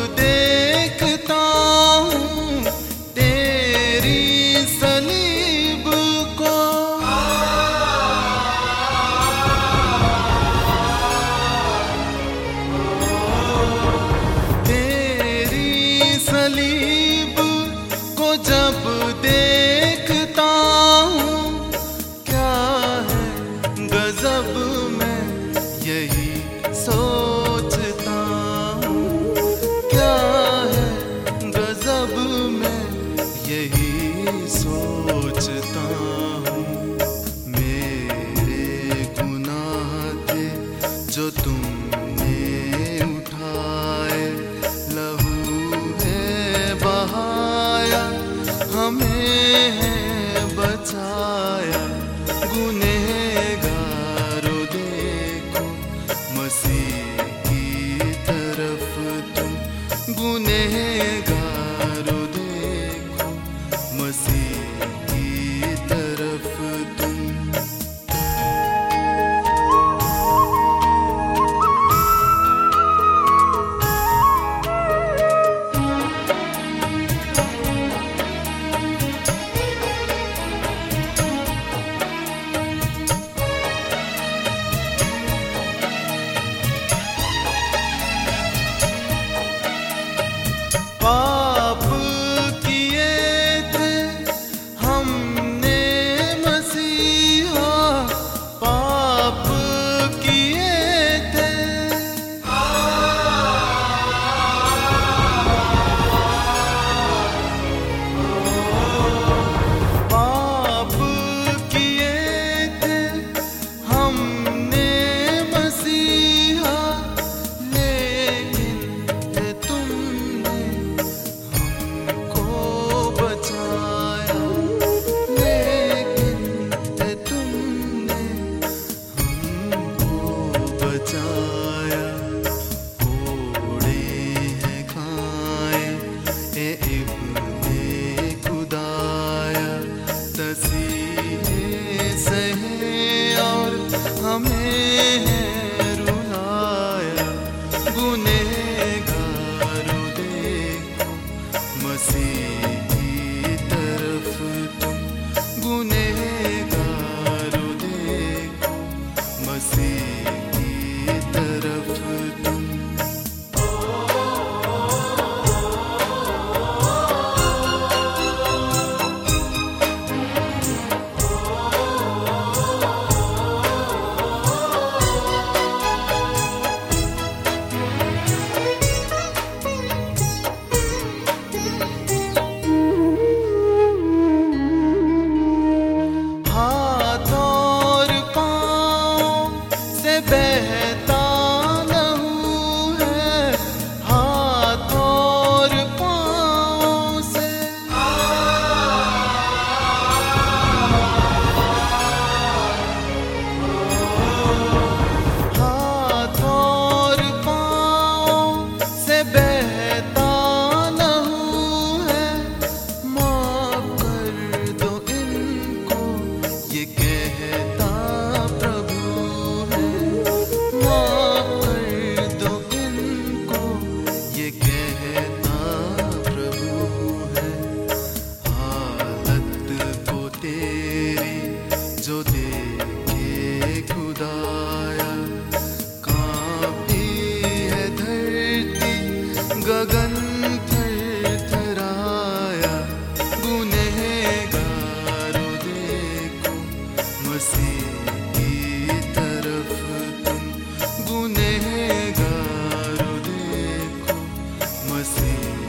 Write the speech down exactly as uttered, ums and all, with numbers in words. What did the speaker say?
देखता हूँ तेरी सलीब को, तेरी सलीब को जब देखता हूँ, क्या है गजब में यही सोचता हूँ, क्या है गजब में यही सोचता हूँ। मेरे गुनाह थे जो तुमने उठाए, लहू है बहाया हमें है बचाया। गुनहगारों देखो मसीह की तरफ तुम, गुनहगारों देखो मसीह की तरफ तुम। पाप किए थे हमने मसीहा, पाप किए थे, पाप किए थे हमने मसीहा, लेकिन है तुमने हमको बचाया, लेकिन है तुमने हमको बचाया। कोड़े हैं खाए ए इब्ने खुदाया, तसीहे सहे और हमें है रुलाया। गुनहगारों देखो मसीह की तरफ तुम, गुनहगारों देखो मसीह की तरफ तुम। हाथ और पाँव से बहता लहू है, हाथ और पाँव से, हाथ और पाँव से बहता लहू है। माफ कर दो इनको ये कहता प्रभु है, माफ कर दो इनको ये कहता प्रभु है। हालत को तेरी जो देखे खुदाया, कांपी है धरती गगन थरथराया। गुनहगारों देखो मसीह की तरफ तुम, गुनहगारों देखो मसीह